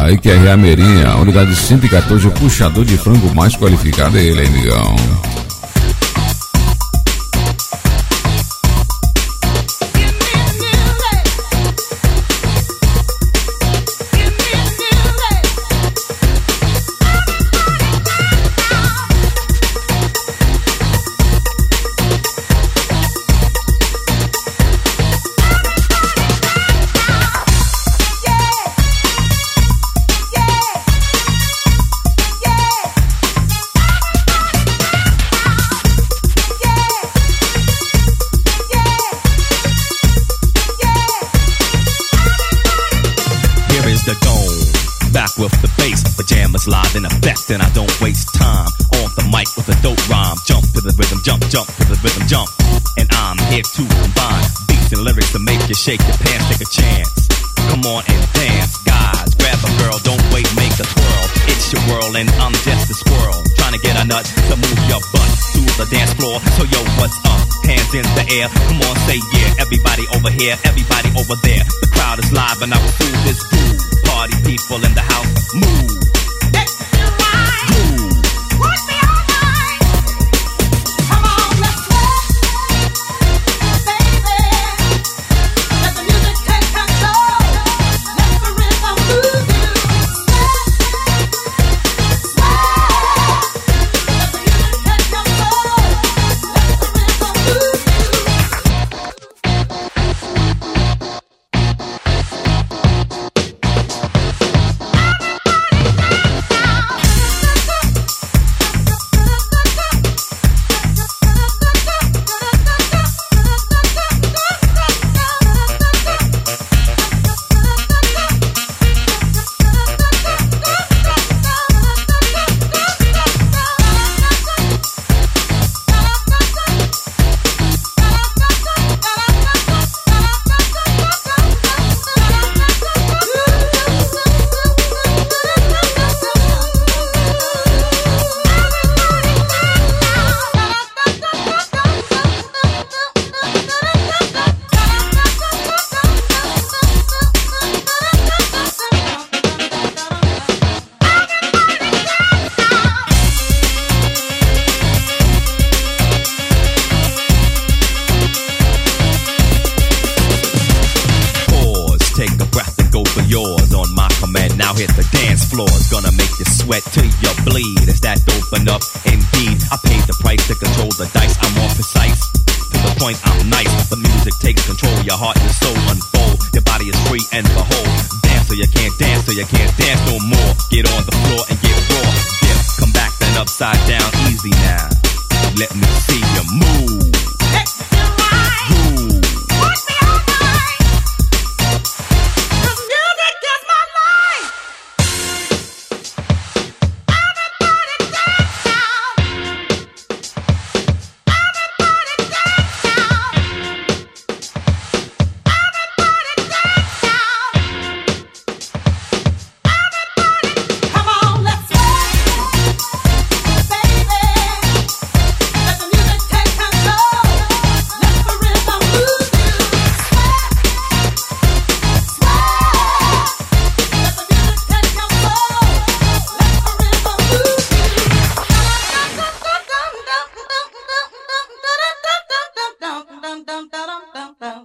Opa, aí que é a Meirinha, unidade 114, o puxador de frango mais qualificado é ele, hein, negão? Live in effect, and I don't waste time on the mic with a dope rhyme. Jump to the rhythm, jump to the rhythm, jump. And I'm here to combine beats and lyrics to make you shake your pants, take a chance. Come on and dance, guys. Grab a girl, don't wait, make a twirl. It's your world, and I'm just a squirrel trying to get a nut to move your butt to the dance floor. So yo, what's up? Hands in the air, come on, say yeah. Everybody over here, everybody over there. The crowd is live, and I will do this groove. Party people in the house, move. Sweat till you bleed. Is that dope enough? Indeed, I paid the price to control the dice. I'm more precise, to the point I'm nice. The music takes control, your heart and soul unfold. Your body is free and behold. Dance till you can't dance, till you can't dance no more. Get on the floor and get raw. Dip, come back then upside down, easy now. Let me see you move. dum dum dum dum.